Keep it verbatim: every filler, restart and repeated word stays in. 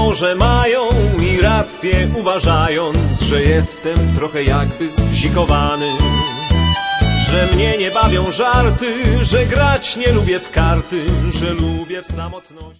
może mają i rację, uważając, że jestem trochę jakby zbzikowany, że mnie nie bawią żarty, że grać nie lubię w karty, że lubię w samotności.